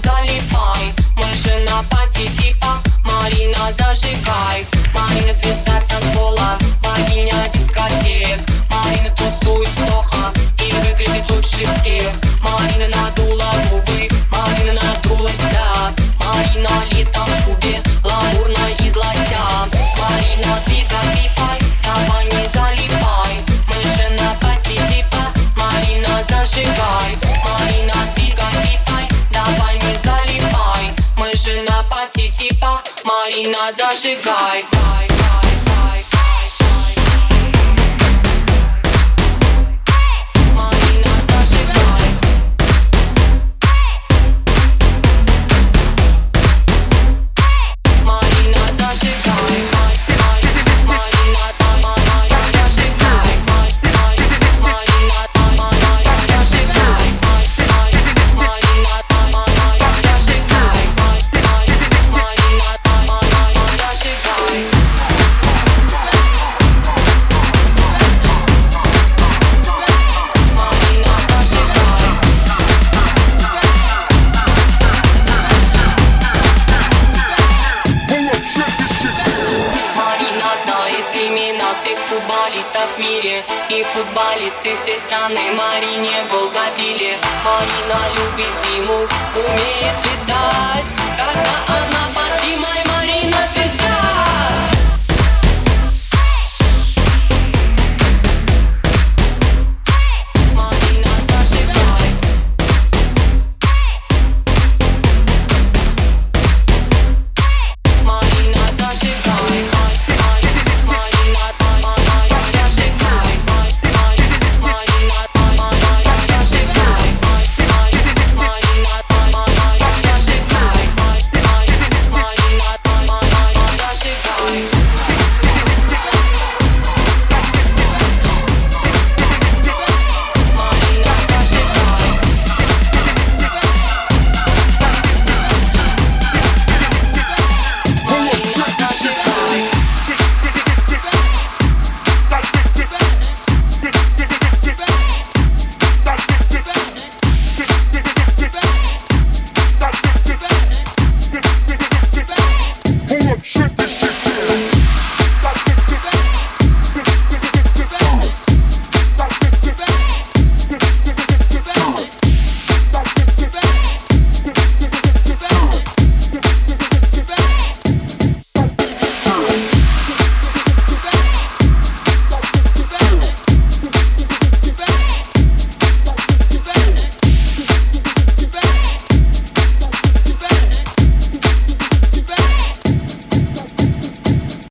залипай. Мы же на пати типа Марина, зажигай. Марина звезда танцпола, богиня дискотек. Марина тусует в Сохо и выглядит лучше всех. Марина надула губы, Марина надулась вся. Марина летом в шубе, гламурно из лося. Марина двигай, пипай, давай не залипай. Мы же на пати типа Марина, зажигай. Марина двигай, пипай, давай не залипай. Мы же на пати типа Марина, зажигай. Всех футболистов в мире, и футболисты всей страны Марине гол забили. Марина любит зиму, умеет летать, когда она